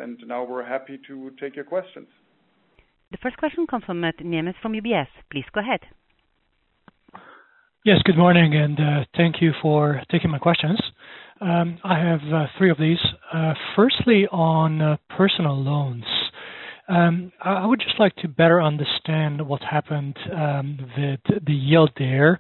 And now we're happy to take your questions. The first question comes from Matt Niemes from UBS. Please go ahead. Yes, good morning, and thank you for taking my questions. I have three of these. Firstly, on personal loans. I would just like to better understand what happened with the yield there.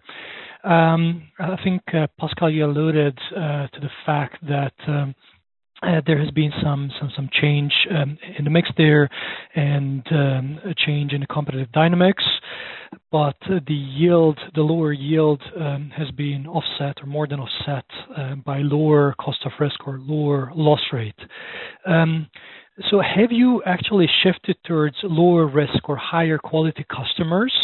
I think, Pascal, you alluded to the fact that there has been some change in the mix there and a change in the competitive dynamics, but the lower yield has been offset or more than offset by lower cost of risk or lower loss rate. So have you actually shifted towards lower risk or higher quality customers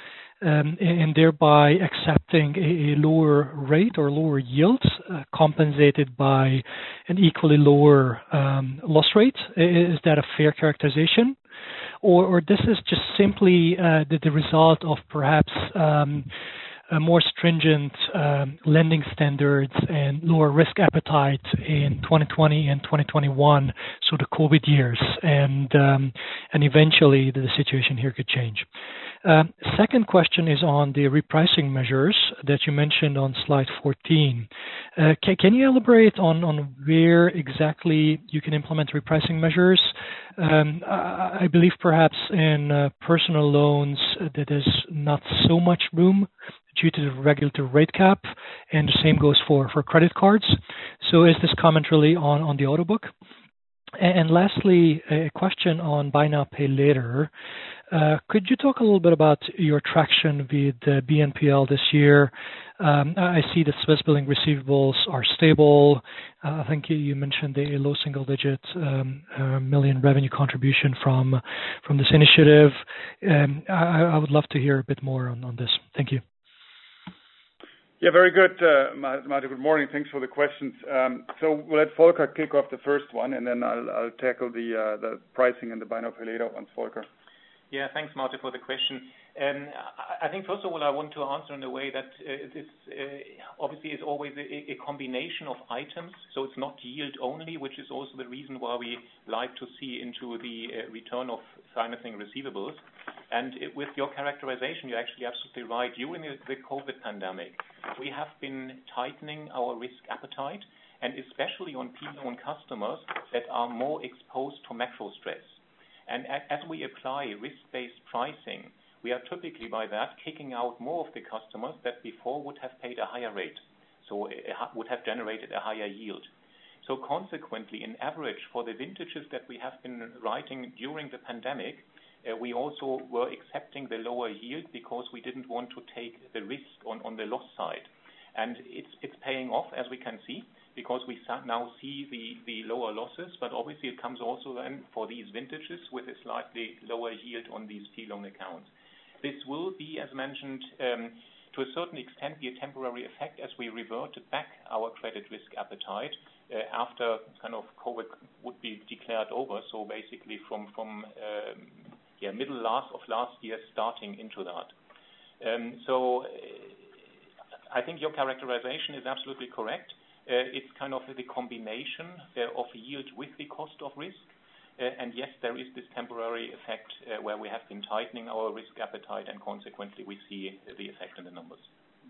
and thereby accepting a lower rate or lower yield compensated by an equally lower loss rate? Is that a fair characterization? Or this is just simply the result of perhaps more stringent lending standards and lower risk appetite in 2020 and 2021, so the COVID years, and eventually the situation here could change. Second question is on the repricing measures that you mentioned on slide 14. Can you elaborate on where exactly you can implement repricing measures? I believe perhaps in personal loans that there's not so much room due to the regulatory rate cap, and the same goes for credit cards. So is this comment really on the auto book? And lastly, a question on buy now, pay later. Could you talk a little bit about your traction with BNPL this year? I see the Swiss billing receivables are stable. I think you mentioned a low single-digit million revenue contribution from this initiative. I would love to hear a bit more on this. Thank you. Yeah, very good, Martin. Good morning. Thanks for the questions. So we'll let Volker kick off the first one, and then I'll tackle the pricing and the buy now, pay later ones. Volker. Yeah, thanks, Martin, for the question. I think, first of all, I want to answer in a way that this obviously is always a combination of items, so it's not yield only, which is also the reason why we like to see into the return of financing receivables. And with your characterization, you're actually absolutely right. During the COVID pandemic, we have been tightening our risk appetite, and especially on P-loan customers that are more exposed to macro stress. And as we apply risk-based pricing, we are typically by that kicking out more of the customers that before would have paid a higher rate, so it would have generated a higher yield. So consequently, in average, for the vintages that we have been writing during the pandemic, we also were accepting the lower yield because we didn't want to take the risk on the loss side. And it's paying off, as we can see, because we now see the lower losses, but obviously it comes also then for these vintages with a slightly lower yield on these P-loan accounts. This will be, as mentioned, to a certain extent, be a temporary effect as we reverted back our credit risk appetite after kind of COVID would be declared over. So basically from middle of last year, starting into that. So I think your characterization is absolutely correct. It's kind of the combination of yield with the cost of risk. And yes, there is this temporary effect where we have been tightening our risk appetite, and consequently we see the effect in the numbers.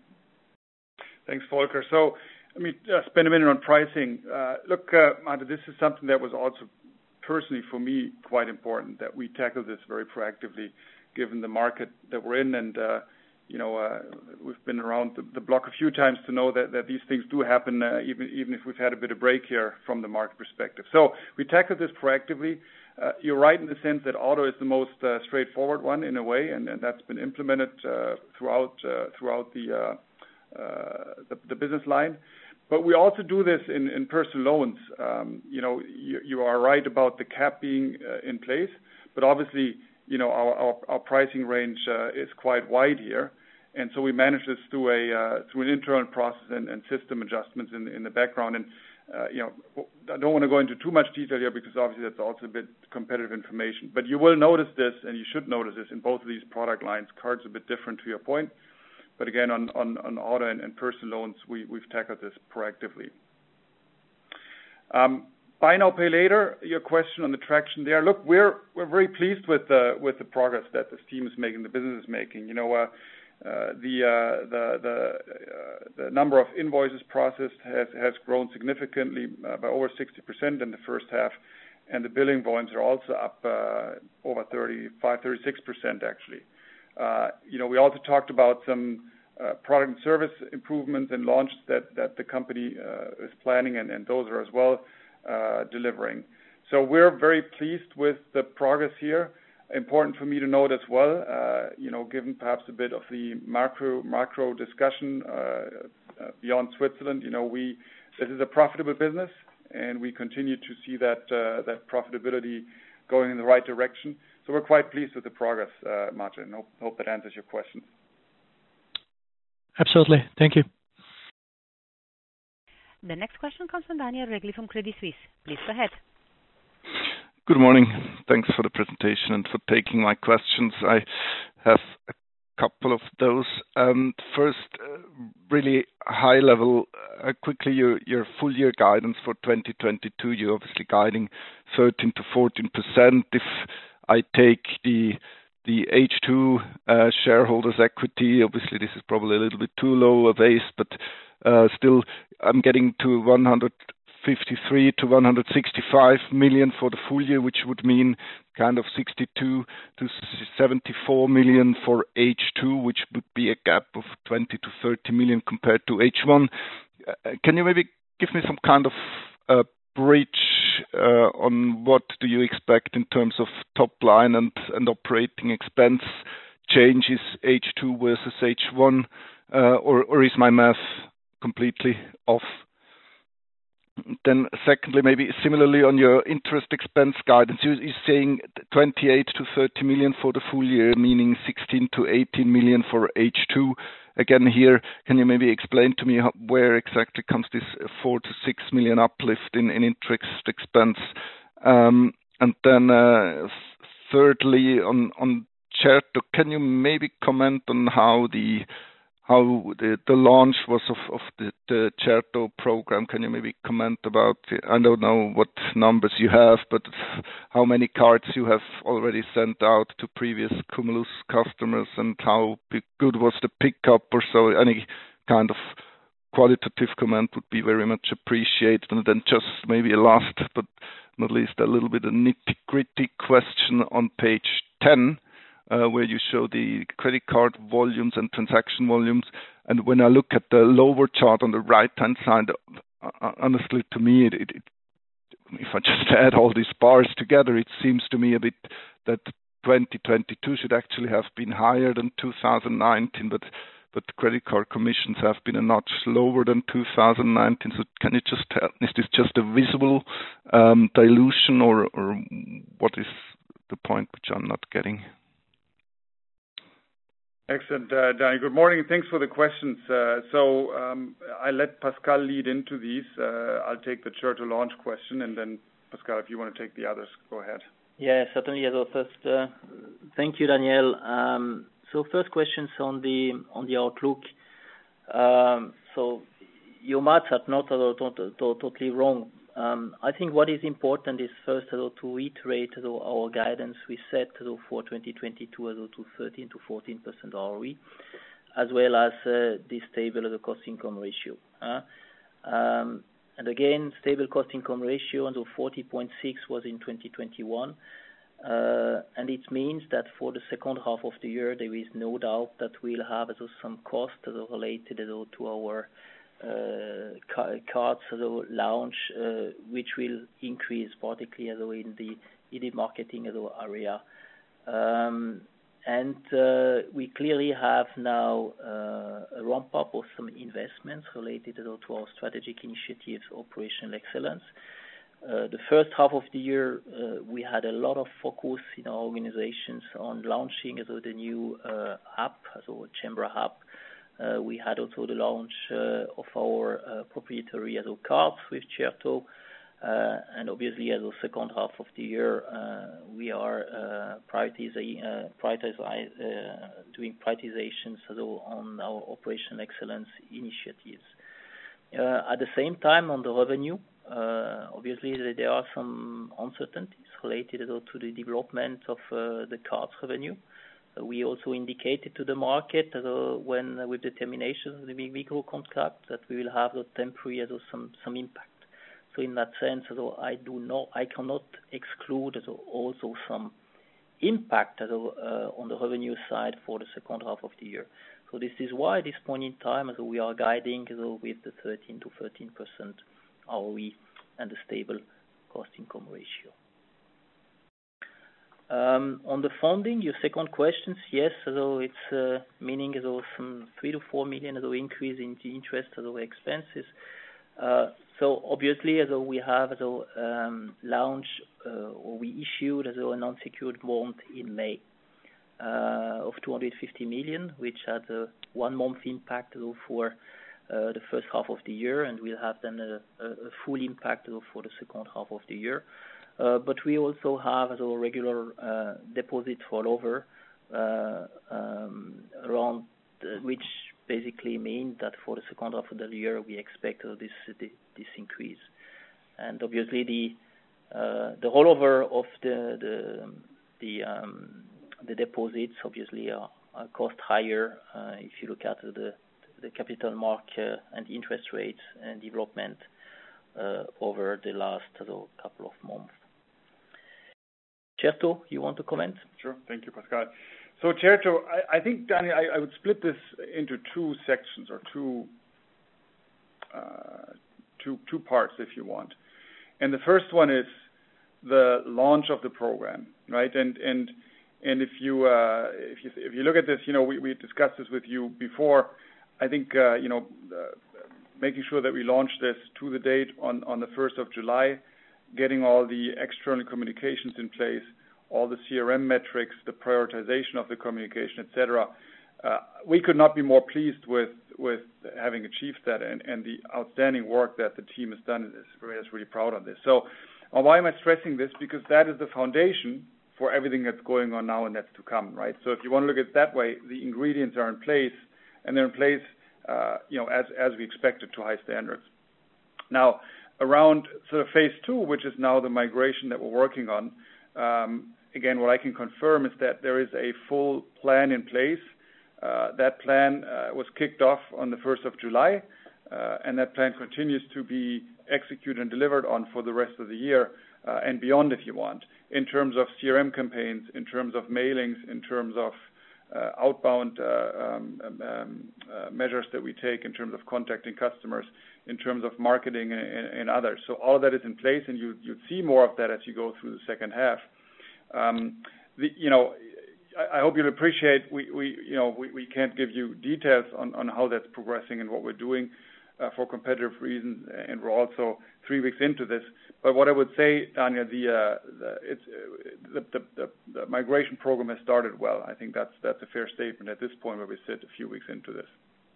Thanks, Volker. So let me spend a minute on pricing. Look, Martin, this is something that was also personally for me quite important, that we tackle this very proactively given the market that we're in. And we've been around the block a few times to know that these things do happen, even if we've had a bit of break here from the market perspective. So we tackle this proactively. You're right in the sense that auto is the most straightforward one in a way, and that's been implemented throughout the business line. But we also do this in personal loans. You are right about the cap being in place, but obviously, our pricing range is quite wide here. And so we manage this through an internal process and system adjustments in the background. And I don't want to go into too much detail here because obviously that's also a bit competitive information. But you will notice this, and you should notice this in both of these product lines. Cards a bit different to your point, but again on auto and personal loans, we've tackled this proactively. Buy now, pay later, your question on the traction there. Look, we're very pleased with the progress that this team is making, the business is making. The number of invoices processed has grown significantly by over 60% in the first half, and the billing volumes are also up over 36% actually. We also talked about some product and service improvements and launches that the company is planning, and those are as well delivering. So we're very pleased with the progress here. Important for me to note as well, given perhaps a bit of the macro discussion beyond Switzerland, this is a profitable business, and we continue to see that profitability going in the right direction. So we're quite pleased with the progress, Martin. Hope that answers your question. Absolutely. Thank you. The next question comes from Daniel Regli from Credit Suisse. Please go ahead. Good morning. Thanks for the presentation and for taking my questions. I have a couple of those. First, really high level, quickly your full year guidance for 2022. You're obviously guiding 13 to 14%. If I take the H2 shareholders equity, obviously this is probably a little bit too low a base, but still I'm getting to 153 to 165 million for the full year, which would mean kind of 62 to 74 million for H2, which would be a gap of 20 to 30 million compared to H1. Can you maybe give me some kind of bridge on what do you expect in terms of top line and operating expense changes H2 versus H1, or is my math completely off? Then secondly, maybe similarly on your interest expense guidance, you're saying 28 to 30 million for the full year, meaning 16 to 18 million for H2. Again here, can you maybe explain to me where exactly comes this 4 to 6 million uplift in interest expense? And then thirdly, on Certo, can you maybe comment on how the launch was of the Certo program? Can you maybe comment about, I don't know what numbers you have, but how many cards you have already sent out to previous Cumulus customers, and how good was the pickup or so? Any kind of qualitative comment would be very much appreciated. And then just maybe a last but not least, a little bit of nitty-gritty question on page 10. Where you show the credit card volumes and transaction volumes. And when I look at the lower chart on the right-hand side, honestly, to me, if I just add all these bars together, it seems to me a bit that 2022 should actually have been higher than 2019, but credit card commissions have been a notch lower than 2019. So can you just tell, is this just a visible dilution, or what is the point which I'm not getting? Excellent, Danny. Good morning. Thanks for the questions. I let Pascal lead into these. I'll take the Certo launch question, and then Pascal, if you want to take the others, go ahead. Yeah, certainly. First, thank you, Daniel. So first questions on the outlook. So your maths are not totally wrong. I think what is important is first to reiterate our guidance we set for 2022 to 13 to 14% ROE, as well as this stable cost income ratio. And again, stable cost income ratio and 40.6 was in 2021. And it means that for the second half of the year, there is no doubt that we'll have some costs related to our cards launch, which will increase particularly in the marketing area. And we clearly have now a ramp up of some investments related to our strategic initiatives, operational excellence. The first half of the year, we had a lot of focus in our organizations on launching the new app, Cembra app. We had also the launch of our proprietary cards with Certo, and obviously as the second half of the year, we are doing prioritizations on our operational excellence initiatives. At the same time, on the revenue, obviously there are some uncertainties related to the development of the cards revenue. We also indicated to the market when with the termination of the Migros contract that we will have temporary some impact. So in that sense, I cannot exclude also some impact on the revenue side for the second half of the year. So this is why at this point in time we are guiding with the 13 to 13% ROE and a stable cost income ratio. On the funding, your second question, yes, it's meaning some 3 to 4 million increase in the interest expenses. So obviously, we have launched or we issued an unsecured bond in May of 250 million, which had a 1 month impact for the first half of the year, and we'll have then a full impact for the second half of the year. But we also have a regular deposit rollover around which basically means that for the second half of the year we expect this increase. And obviously the rollover of the deposits obviously are cost higher if you look at the capital market and interest rates and development over the last couple of months. Certo, you want to comment? Sure. Thank you, Pascal. So, Certo, I think, Daniel, I would split this into two sections or two parts, if you want. And the first one is the launch of the program, right? And if you look at this, we discussed this with you before. I think making sure that we launch this to the date on the 1st of July, getting all the external communications in place, all the CRM metrics, the prioritization of the communication, etc. We could not be more pleased with having achieved that and the outstanding work that the team has done. Is really proud of this. So why am I stressing this? Because that is the foundation for everything that's going on now and that's to come, right? So if you want to look at it that way, the ingredients are in place, and they're in place, as we expected, to high standards. Now, around sort of phase 2, which is now the migration that we're working on, again, what I can confirm is that there is a full plan in place. That plan was kicked off on the 1st of July, and that plan continues to be executed and delivered on for the rest of the year and beyond, if you want, in terms of CRM campaigns, in terms of mailings, in terms of outbound measures that we take in terms of contacting customers, in terms of marketing and others. So all of that is in place, and you'd see more of that as you go through the second half. I hope you'll appreciate we can't give you details on how that's progressing and what we're doing for competitive reasons, and we're also 3 weeks into this. But what I would say, Daniel, the migration program has started well. I think that's a fair statement at this point where we sit a few weeks into this.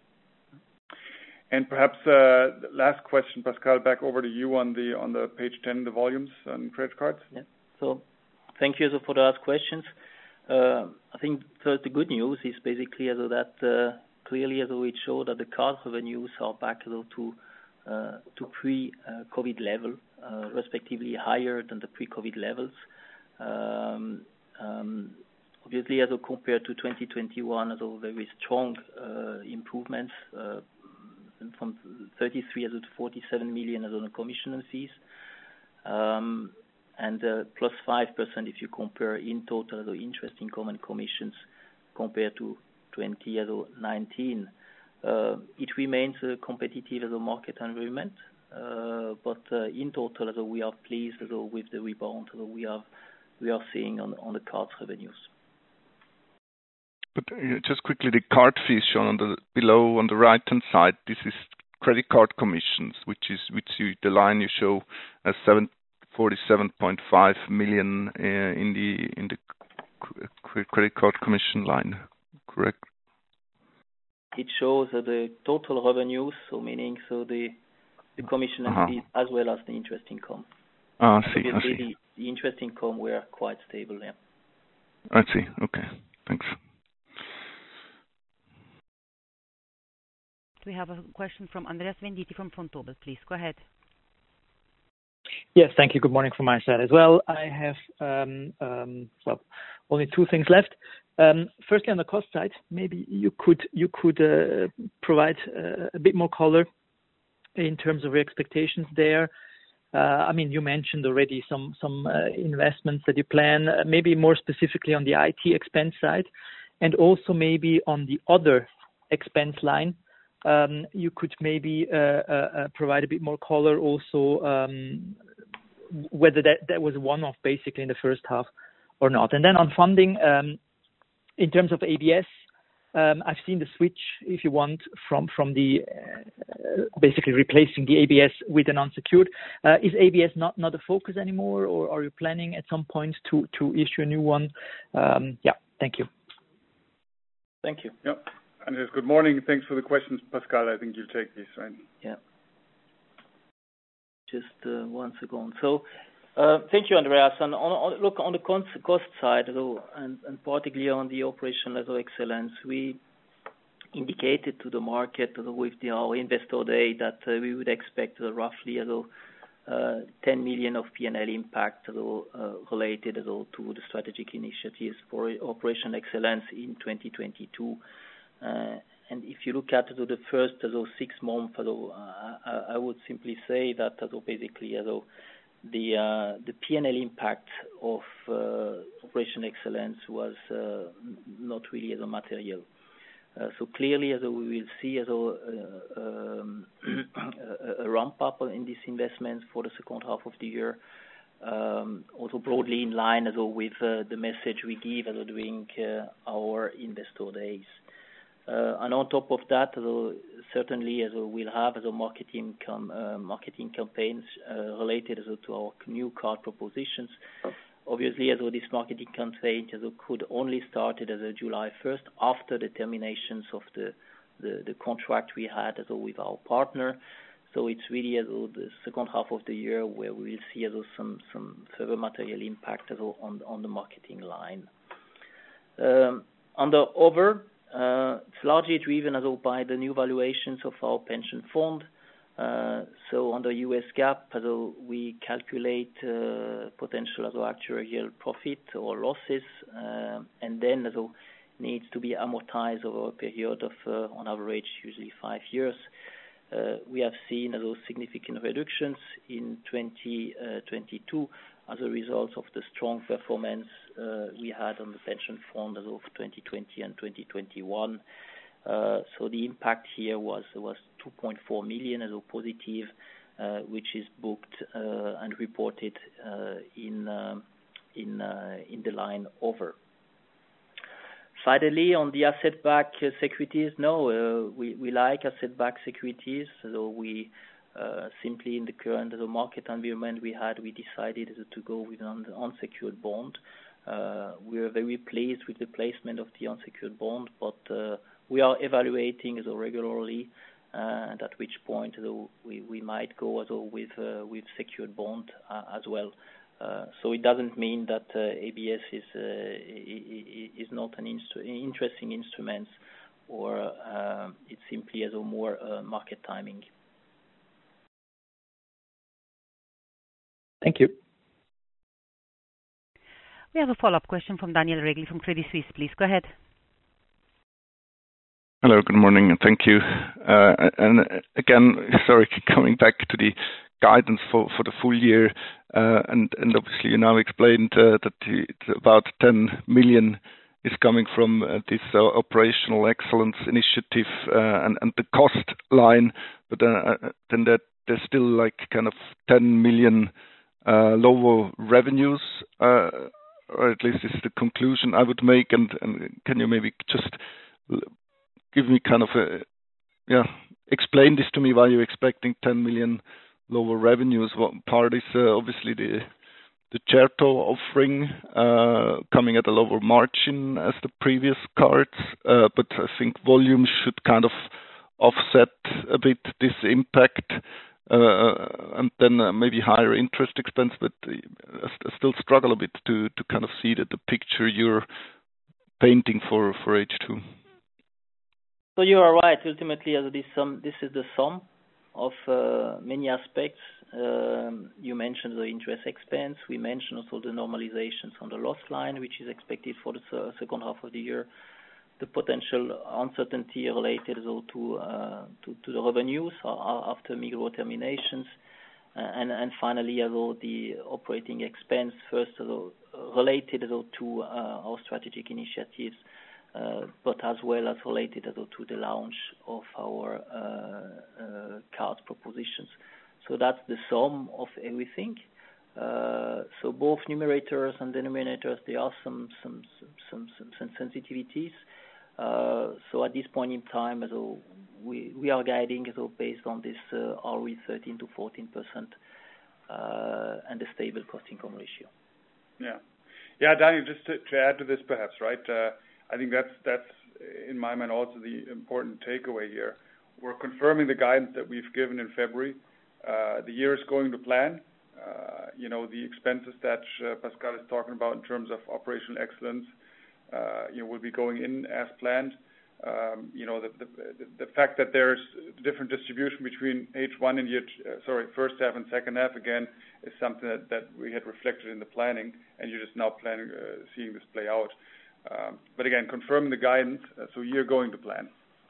And perhaps the last question, Pascal, back over to you on the page 10, the volumes on credit cards. Yeah. So thank you for the last questions. I think the good news is basically that clearly it showed that the card revenues are back to pre-COVID level, respectively higher than the pre-COVID levels. Obviously, compared to 2021, very strong improvements from 33 to 47 million on commission and fees, and plus 5% if you compare in total the interest income and commissions compared to 2019. It remains a competitive as a market environment, but in total we are pleased with the rebound we are seeing on the cards revenues. But just quickly, the card fees shown below on the right hand side. This is credit card commissions, the line you show as 47.5 million in the credit card commission line, correct? It shows the total revenues, meaning the commission and fees as well as the interest income. I see. The interest income were quite stable there. I see. Okay. Thanks. We have a question from Andreas Venditti from Vontobel. Please go ahead. Yes, thank you. Good morning from my side as well. I have only two things left. Firstly, on the cost side, maybe you could provide a bit more color in terms of your expectations there. You mentioned already some investments that you plan, maybe more specifically on the IT expense side, and also maybe on the other expense line. You could maybe provide a bit more color also, whether that was one-off basically in the first half or not. And then on funding, in terms of ABS, I've seen the switch, if you want, from the basically replacing the ABS with an unsecured. Is ABS not a focus anymore, or are you planning at some point to issue a new one? Thank you. Thank you. Yep. Andreas, good morning. Thanks for the questions. Pascal, I think you'll take these, right? Yeah. Just 1 second. So, thank you, Andreas. And on the cost side, and particularly on the operational excellence, we indicated to the market with our investor day that we would expect roughly 10 million of P&L impact related to the strategic initiatives for operational excellence in 2022. And if you look at the first 6 months, I would simply say that basically the P&L impact of operational excellence was not really material. So clearly, we will see a ramp up in these investments for the second half of the year. Also broadly in line with the message we give during our investor days. And on top of that, certainly we'll have marketing campaigns related to our new card propositions. Obviously, this marketing campaign could only start as July 1st after the terminations of the contract we had with our partner. So it's really the second half of the year where we will see some further material impact on the marketing line. On the other, it's largely driven by the new valuations of our pension fund. So under US GAAP, we calculate potential actuarial profit or losses, and then needs to be amortized over a period of, on average, usually 5 years. We have seen significant reductions in 2022 as a result of the strong performance we had on the pension fund of 2020 and 2021. So the impact here was 2.4 million positive, which is booked and reported in the line over. Finally, on the asset-backed securities, we like asset-backed securities. So we simply in the current market environment we decided to go with an unsecured bond. We are very pleased with the placement of the unsecured bond, but we are evaluating regularly at which point we might go with secured bond as well. So it doesn't mean that ABS is not an interesting instrument, or it's simply more market timing. Thank you. We have a follow-up question from Daniel Regli from Credit Suisse. Please go ahead. Hello, good morning, and thank you. And again, sorry, coming back to the guidance for the full year, and obviously you now explained that about 10 million is coming from this operational excellence initiative and the cost line, but then that there's still like kind of 10 million lower revenues, or at least this is the conclusion I would make. And can you maybe just give me kind of explain this to me, why you're expecting 10 million lower revenues? What part is obviously the Certo offering coming at a lower margin as the previous cards, but I think volume should kind of offset a bit this impact, and then maybe higher interest expense, but I still struggle a bit to kind of see the picture you're painting for H2. So you are right. Ultimately, this is the sum of many aspects. You mentioned the interest expense. We mentioned also the normalizations on the loss line, which is expected for the second half of the year. The potential uncertainty related to the revenues after Migros terminations, and finally, the operating expense first related to our strategic initiatives, but as well as related to the launch of our card propositions. So that's the sum of everything. So both numerators and denominators, there are some sensitivities. So at this point in time, we are guiding based on this ROE 13 to 14% and a stable cost income ratio. Yeah, Daniel, just to add to this perhaps, right? I think that's in my mind also the important takeaway here. We're confirming the guidance that we've given in February. The year is going to plan. The expenses that Pascal is talking about in terms of operational excellence, will be going in as planned. The fact that there's different distribution between H1 and first half and second half again is something that we had reflected in the planning, and you're just now planning, seeing this play out. But again, confirming the guidance, so you're going to plan.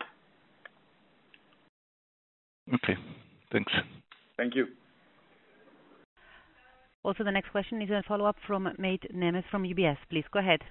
Okay, thanks. Thank you. Also, the next question is a follow-up from Mate Nemes from UBS. Please go ahead.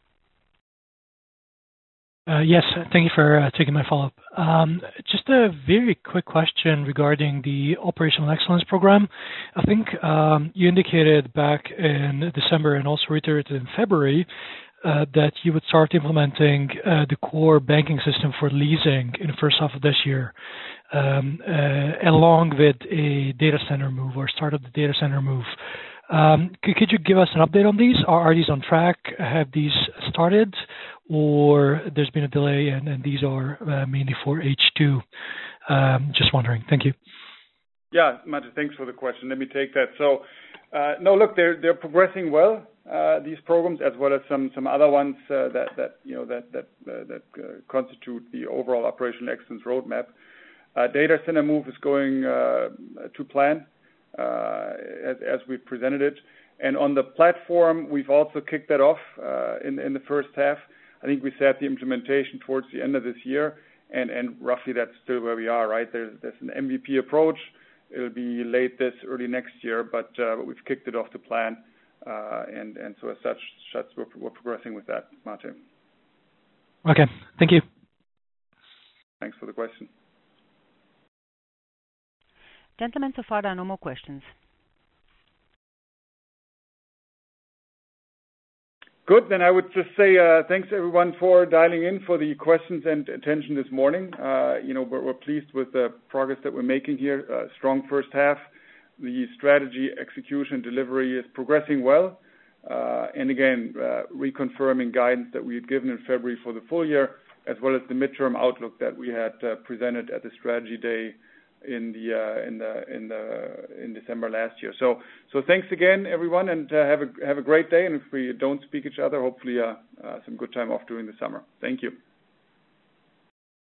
Yes, thank you for taking my follow-up. Just a very quick question regarding the Operational Excellence Program. I think you indicated back in December and also reiterated in February that you would start implementing the core banking system for leasing in the first half of this year, along with a data center move or start of the data center move. Could you give us an update on these? Are these on track? Have these started, or there's been a delay and these are mainly for H2? Just wondering. Thank you. Yeah, Mate, thanks for the question. Let me take that. So, no, look, they're progressing well. These programs, as well as some other ones that constitute the overall operational excellence roadmap. Data center move is going to plan as we presented it, and on the platform we've also kicked that off in the first half. I think we set the implementation towards the end of this year, and roughly that's still where we are. Right, there's an MVP approach. It'll be late this, early next year, but we've kicked it off to plan. And so as such we're progressing with that, Martin. Okay, thank you. Thanks for the question. Gentlemen, so far there are no more questions. Good, then I would just say thanks everyone for dialing in, for the questions and attention this morning. We're pleased with the progress that we're making here. Strong first half. The strategy execution delivery is progressing well. And again, reconfirming guidance that we had given in February for the full year, as well as the midterm outlook that we had presented at the strategy day in December last year. So thanks again, everyone, and have a great day. And if we don't speak each other, hopefully some good time off during the summer. Thank you.